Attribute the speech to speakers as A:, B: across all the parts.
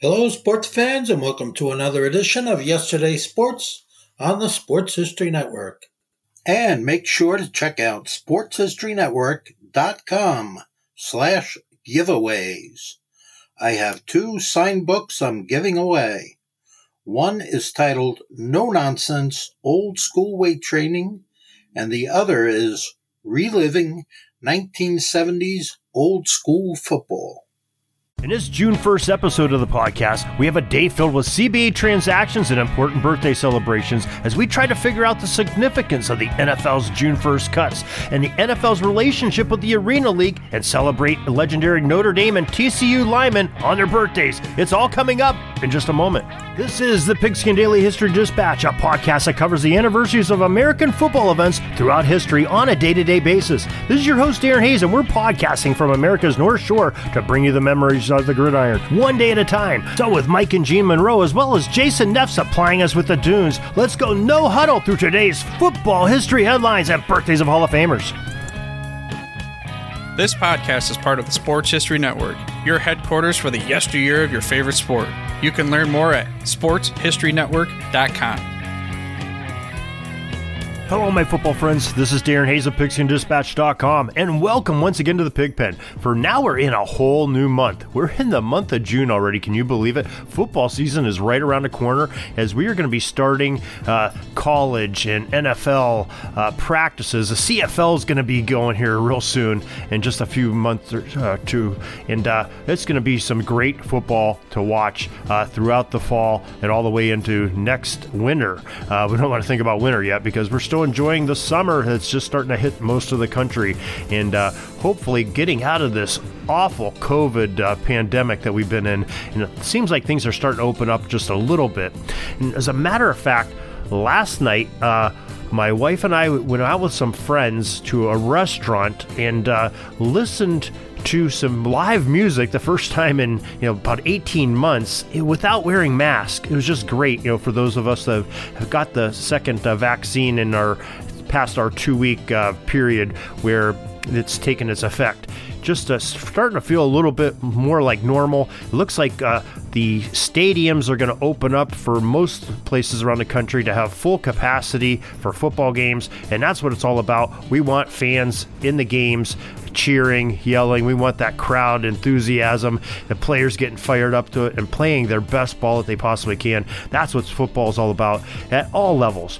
A: Hello, sports fans, and welcome to another edition of Yesterday's Sports on the Sports History Network. And make sure to check out sportshistorynetwork.com/giveaways. I have two signed books I'm giving away. One is titled No Nonsense Old School Weight Training, and the other is Reliving 1970s Old School Football.
B: In this June 1st episode of the podcast, we have a day filled with CBA transactions and important birthday celebrations as we try to figure out the significance of the NFL's June 1st cuts and the NFL's relationship with the Arena League and celebrate legendary Notre Dame and TCU linemen on their birthdays. It's all coming up in just a moment. This is the Pigskin Daily History Dispatch, a podcast that covers the anniversaries of American football events throughout history on a day-to-day basis. This is your host, Darren Hayes, and we're podcasting from America's North Shore to bring you the memories of the gridiron, one day at a time. So with Mike and Gene Monroe, as well as Jason Neff supplying us with the dunes, let's go no huddle through today's football history headlines and birthdays of Hall of Famers.
C: This podcast is part of the Sports History Network, your headquarters for the yesteryear of your favorite sport. You can learn more at sportshistorynetwork.com.
B: Hello, my football friends. This is Darren Hayes of PigskinDispatch.com, and welcome once again to the Pigpen. For now, we're in a whole new month. We're in the month of June already. Can you believe it? Football season is right around the corner as we are going to be starting college and NFL practices. The CFL is going to be going here real soon in just a few months or two, and it's going to be some great football to watch throughout the fall and all the way into next winter. We don't want to think about winter yet because we're still enjoying the summer that's just starting to hit most of the country, and hopefully getting out of this awful COVID pandemic that we've been in. And it seems like things are starting to open up just a little bit. And as a matter of fact, last night, my wife and I went out with some friends to a restaurant and listened to some live music the first time in about 18 months without wearing masks. It was just great, for those of us that have got the second vaccine and are past our 2-week period where it's taken its effect. Just starting to feel a little bit more like normal. It looks like the stadiums are going to open up for most places around the country to have full capacity for football games, and that's what it's all about. We want fans in the games cheering, yelling. We want that crowd enthusiasm, the players getting fired up to it and playing their best ball that they possibly can. That's what football is all about at all levels.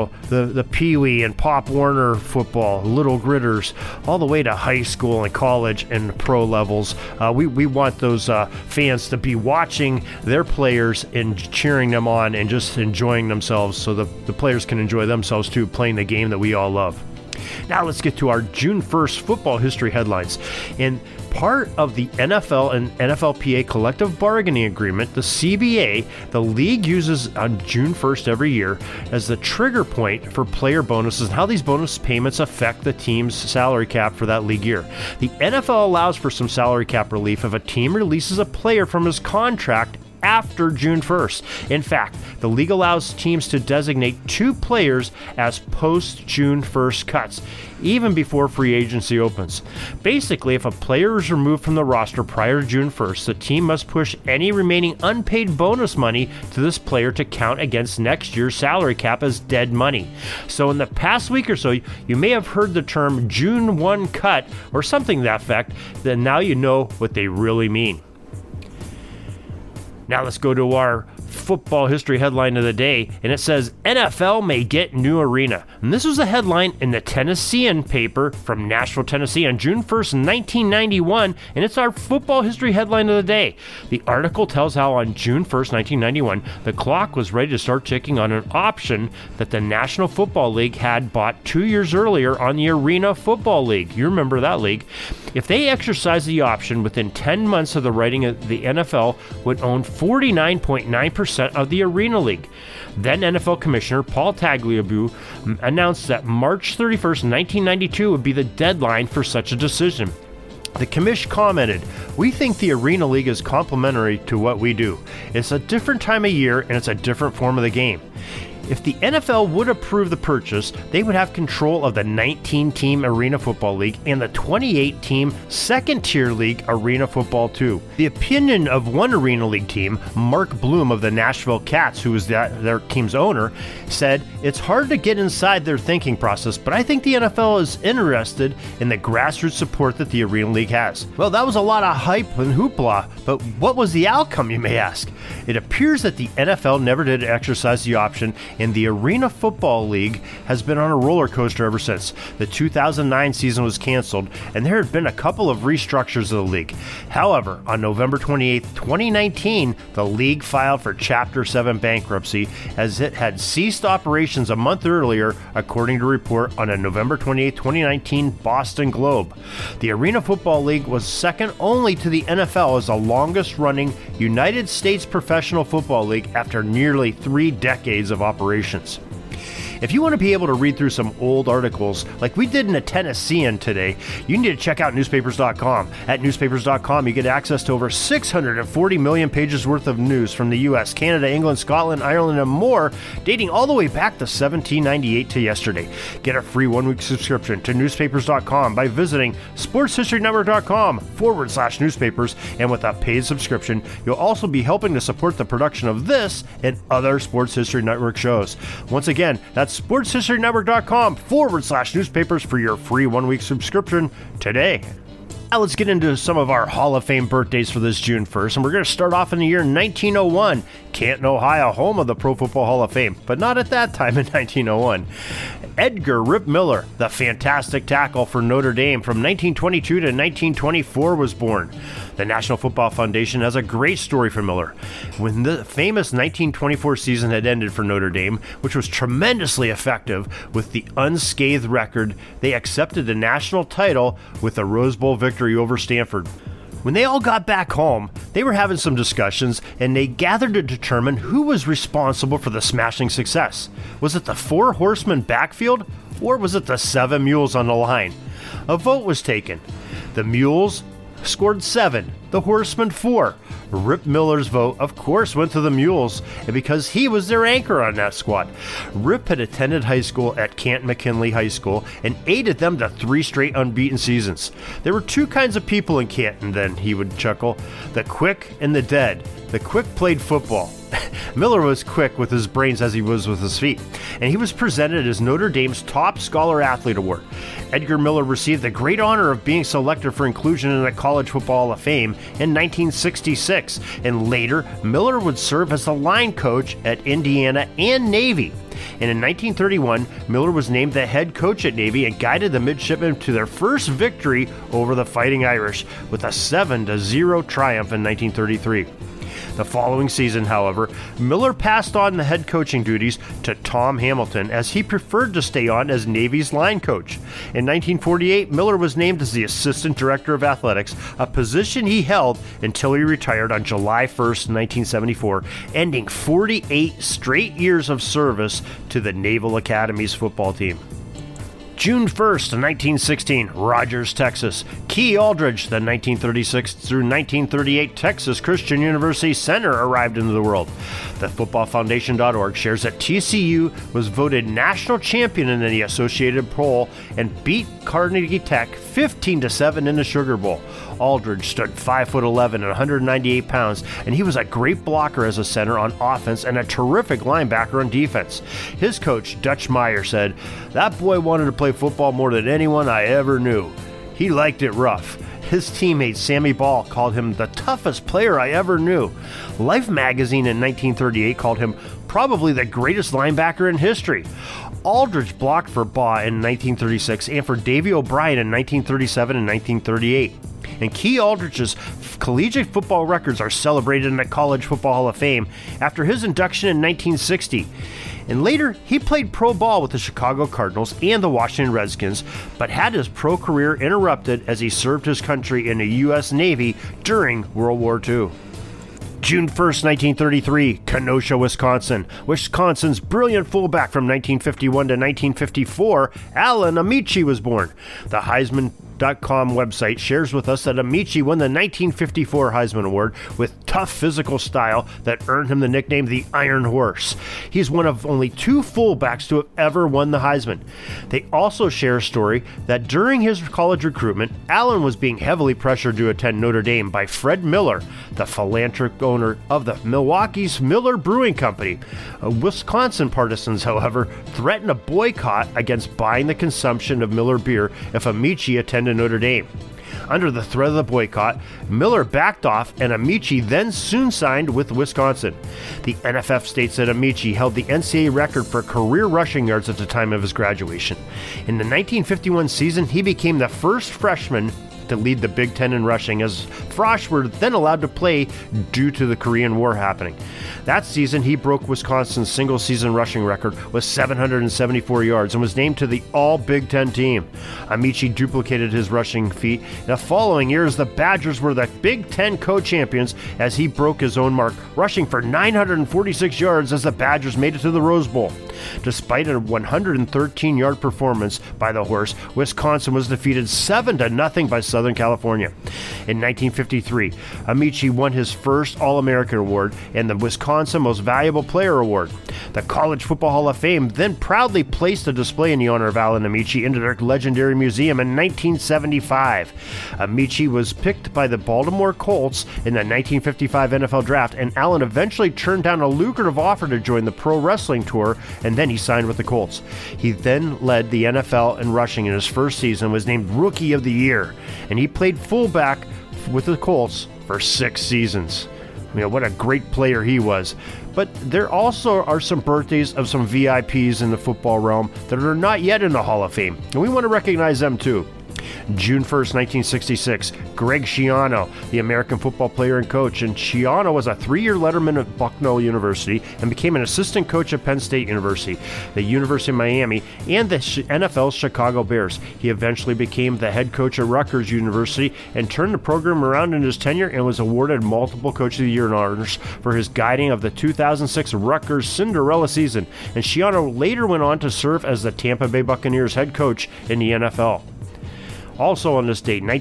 B: The Pee Wee and Pop Warner football, Little Gritters, all the way to high school and college and pro levels. We want those fans to be watching their players and cheering them on and just enjoying themselves so the players can enjoy themselves too, playing the game that we all love. Now let's get to our June 1st football history headlines. In part of the NFL and NFLPA collective bargaining agreement, the CBA, the league uses on June 1st every year as the trigger point for player bonuses and how these bonus payments affect the team's salary cap for that league year. The NFL allows for some salary cap relief if a team releases a player from his contract after June 1st. In fact, the league allows teams to designate 2 players as post-June 1st cuts, even before free agency opens. Basically, if a player is removed from the roster prior to June 1st, the team must push any remaining unpaid bonus money to this player to count against next year's salary cap as dead money. So in the past week or so, you may have heard the term June 1 cut or something to that effect, then now you know what they really mean. Now let's go to our football history headline of the day, and it says NFL may get new arena. And this was a headline in the Tennessean paper from Nashville, Tennessee on June 1st, 1991, and it's our football history headline of the day. The article tells how on June 1st, 1991, the clock was ready to start ticking on an option that the National Football League had bought 2 years earlier on the Arena Football League. You remember that league. If they exercised the option within 10 months of the writing, the NFL would own 49.9% of the Arena League. Then NFL Commissioner Paul Tagliabue announced that March 31st, 1992 would be the deadline for such a decision. The commish commented, "We think the Arena League is complementary to what we do. It's a different time of year and it's a different form of the game. If the NFL would approve the purchase, they would have control of the 19-team Arena Football League and the 28-team second-tier league Arena Football 2. The opinion of one Arena League team, Mark Bloom of the Nashville Cats, who is their team's owner, said, "It's hard to get inside their thinking process, but I think the NFL is interested in the grassroots support that the Arena League has." Well, that was a lot of hype and hoopla, but what was the outcome, you may ask? It appears that the NFL never did exercise the option, and the Arena Football League has been on a roller coaster ever since. The 2009 season was canceled, and there had been a couple of restructures of the league. However, on November 28, 2019, the league filed for Chapter 7 bankruptcy as it had ceased operations a month earlier, according to a report on a November 28, 2019 Boston Globe. The Arena Football League was second only to the NFL as the longest-running United States professional football league after nearly 3 decades of operations. If you want to be able to read through some old articles like we did in a Tennessean today, you need to check out newspapers.com. At newspapers.com, you get access to over 640 million pages worth of news from the US, Canada, England, Scotland, Ireland, and more, dating all the way back to 1798 to yesterday. Get a free 1-week subscription to newspapers.com by visiting sportshistorynetwork.com/newspapers, and with a paid subscription, you'll also be helping to support the production of this and other Sports History Network shows. Once again, that's sportshistorynetwork.com/newspapers for your free 1-week subscription today. Now let's get into some of our Hall of Fame birthdays for this June 1st, and we're going to start off in the year 1901. Canton, Ohio, home of the Pro Football Hall of Fame, but not at that time in 1901. Edgar Rip Miller, the fantastic tackle for Notre Dame from 1922 to 1924, was born. The National Football Foundation has a great story for Miller. When the famous 1924 season had ended for Notre Dame, which was tremendously effective with the unscathed record, they accepted the national title with a Rose Bowl victory over Stanford. When they all got back home, they were having some discussions, and they gathered to determine who was responsible for the smashing success. Was it the 4 horsemen backfield, or was it the 7 mules on the line? A vote was taken. The mules scored 7, the horsemen 4. Rip Miller's vote, of course, went to the mules, and because he was their anchor on that squad. Rip had attended high school at Canton-McKinley High School and aided them to 3 straight unbeaten seasons. There were 2 kinds of people in Canton then, he would chuckle, the quick and the dead. The quick played football. Miller was quick with his brains as he was with his feet, and he was presented as Notre Dame's top scholar athlete award. Edgar Miller received the great honor of being selected for inclusion in the College Football Hall of Fame in 1966, and later Miller would serve as the line coach at Indiana and Navy. And in 1931, Miller was named the head coach at Navy and guided the midshipmen to their first victory over the Fighting Irish with a 7-0 triumph in 1933. The following season, however, Miller passed on the head coaching duties to Tom Hamilton as he preferred to stay on as Navy's line coach. In 1948, Miller was named as the Assistant Director of Athletics, a position he held until he retired on July 1st, 1974, ending 48 straight years of service to the Naval Academy's football team. June 1st, 1916, Rogers, Texas. Key Aldridge, the 1936 through 1938 Texas Christian University center, arrived into the world. The footballfoundation.org shares that TCU was voted national champion in the Associated poll and beat Carnegie Tech 15-7 in the Sugar Bowl. Aldridge stood 5'11" and 198 pounds, and he was a great blocker as a center on offense and a terrific linebacker on defense. His coach, Dutch Meyer, said, "That boy wanted to play football more than anyone I ever knew. He liked it rough." His teammate Sammy Ball called him the toughest player I ever knew. Life magazine in 1938 called him probably the greatest linebacker in history. Aldridge blocked for Ball in 1936 and for Davey O'Brien in 1937 and 1938. And Key Aldridge's collegiate football records are celebrated in the College Football Hall of Fame after his induction in 1960. And later, he played pro ball with the Chicago Cardinals and the Washington Redskins, but had his pro career interrupted as he served his country in the U.S. Navy during World War II. June 1st, 1933, Kenosha, Wisconsin. Wisconsin's brilliant fullback from 1951 to 1954, Alan Amici, was born. The Heisman PigskinDispatch.com website shares with us that Amici won the 1954 Heisman Award with tough physical style that earned him the nickname the Iron Horse. He's one of only 2 fullbacks to have ever won the Heisman. They also share a story that during his college recruitment, Allen was being heavily pressured to attend Notre Dame by Fred Miller, the philanthropic owner of the Milwaukee's Miller Brewing Company. Wisconsin partisans, however, threatened a boycott against buying the consumption of Miller beer if Amici attended Notre Dame. Under the threat of the boycott, Miller backed off, and Amici then soon signed with Wisconsin. The NFF states that Amici held the NCAA record for career rushing yards at the time of his graduation. In the 1951 season, he became the first freshman to lead the Big Ten in rushing, as Frosch were then allowed to play due to the Korean War happening. That season, he broke Wisconsin's single-season rushing record with 774 yards and was named to the All-Big Ten team. Amici duplicated his rushing feat. In the following years, the Badgers were the Big Ten co-champions as he broke his own mark, rushing for 946 yards as the Badgers made it to the Rose Bowl. Despite a 113-yard performance by the horse, Wisconsin was defeated 7-0 by Southern California. In 1953, Amici won his first All-American award and the Wisconsin Most Valuable Player award. The College Football Hall of Fame then proudly placed a display in the honor of Allen Amici into their legendary museum in 1975. Amici was picked by the Baltimore Colts in the 1955 NFL Draft, and Allen eventually turned down a lucrative offer to join the Pro Wrestling Tour, and then he signed with the Colts. He then led the NFL in rushing in his first season, was named Rookie of the Year, and he played fullback with the Colts for 6 seasons. What a great player he was. But there also are some birthdays of some VIPs in the football realm that are not yet in the Hall of Fame, and we want to recognize them too. June 1st, 1966, Greg Schiano, the American football player and coach. And Schiano was a 3-year letterman at Bucknell University and became an assistant coach at Penn State University, the University of Miami, and the NFL's Chicago Bears. He eventually became the head coach at Rutgers University and turned the program around in his tenure and was awarded multiple Coach of the Year honors for his guiding of the 2006 Rutgers Cinderella season. And Schiano later went on to serve as the Tampa Bay Buccaneers head coach in the NFL. Also on this date,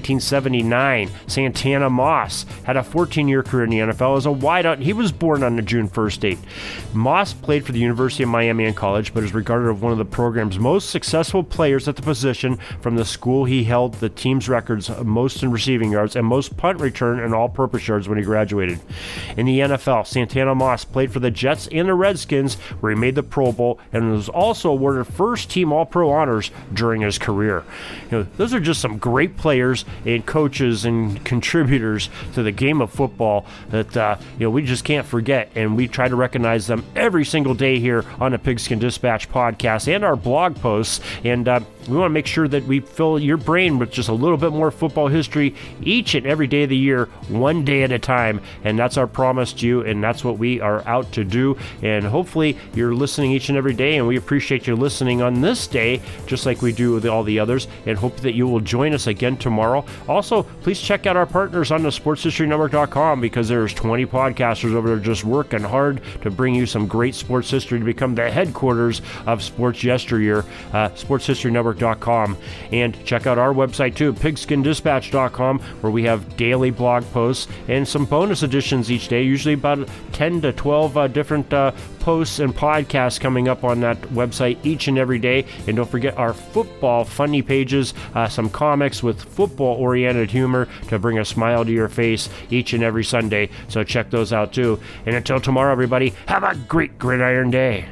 B: 1979, Santana Moss had a 14-year career in the NFL as a wideout. He was born on the June 1st date. Moss played for the University of Miami in college, but is regarded as one of the program's most successful players at the position. From the school, he held the team's records most in receiving yards and most punt return and all-purpose yards when he graduated. In the NFL, Santana Moss played for the Jets and the Redskins, where he made the Pro Bowl and was also awarded first-team All-Pro honors during his career. Those are just some great players and coaches and contributors to the game of football that we just can't forget, and we try to recognize them every single day here on the Pigskin Dispatch podcast and our blog posts. And we want to make sure that we fill your brain with just a little bit more football history each and every day of the year, one day at a time. And that's our promise to you, and that's what we are out to do. And hopefully you're listening each and every day, and we appreciate you listening on this day just like we do with all the others, and hope that you will join us again tomorrow. Also, please check out our partners on the sportshistorynetwork.com, because there's 20 podcasters over there just working hard to bring you some great sports history to become the headquarters of sports yesteryear, sportshistorynetwork.com. And check out our website too, pigskindispatch.com, where we have daily blog posts and some bonus editions each day, usually about 10 to 12 different posts and podcasts coming up on that website each and every day. And don't forget our football funny pages, some comics with football-oriented humor to bring a smile to your face each and every Sunday. So check those out too. And until tomorrow, everybody, have a great gridiron day.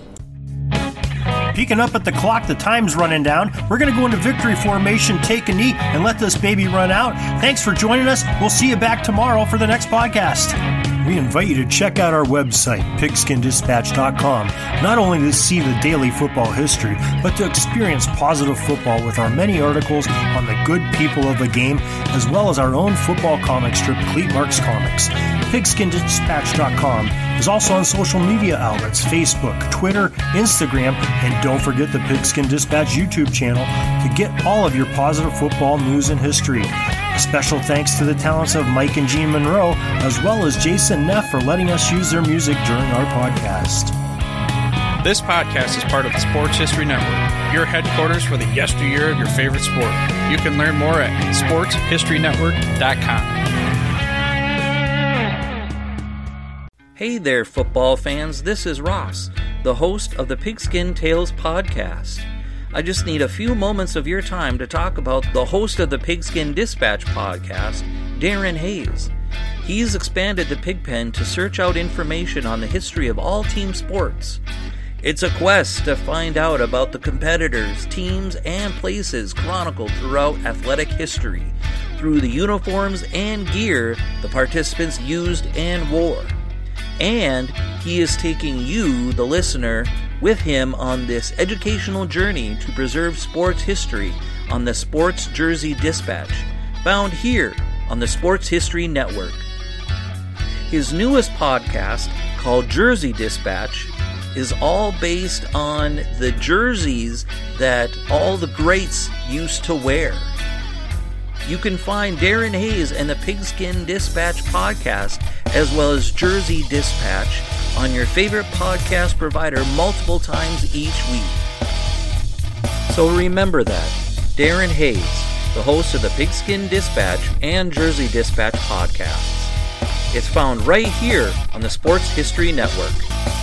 D: Peeking up at the clock, the time's running down. We're going to go into victory formation, take a knee, and let this baby run out. Thanks for joining us. We'll see you back tomorrow for the next podcast. We invite you to check out our website, pigskindispatch.com, not only to see the daily football history, but to experience positive football with our many articles on the good people of the game, as well as our own football comic strip, Cleat Marks Comics. Pigskindispatch.com is also on social media outlets, Facebook, Twitter, Instagram, and don't forget the Pigskin Dispatch YouTube channel to get all of your positive football news and history. A special thanks to the talents of Mike and Jean Monroe, as well as Jason Neff for letting us use their music during our podcast.
C: This podcast is part of the Sports History Network, your headquarters for the yesteryear of your favorite sport. You can learn more at sportshistorynetwork.com.
E: Hey there, football fans. This is Ross, the host of the Pigskin Tales podcast. I just need a few moments of your time to talk about the host of the Pigskin Dispatch podcast, Darren Hayes. He's expanded the Pigpen to search out information on the history of all team sports. It's a quest to find out about the competitors, teams, and places chronicled throughout athletic history through the uniforms and gear the participants used and wore. And he is taking you, the listener, with him on this educational journey to preserve sports history on the Sports Jersey Dispatch, found here on the Sports History Network. His newest podcast, called Jersey Dispatch, is all based on the jerseys that all the greats used to wear. You can find Darren Hayes and the Pigskin Dispatch podcast, as well as Jersey Dispatch, on your favorite podcast provider multiple times each week. So remember that, Darren Hayes, the host of the Pigskin Dispatch and Jersey Dispatch podcasts. It's found right here on the Sports History Network.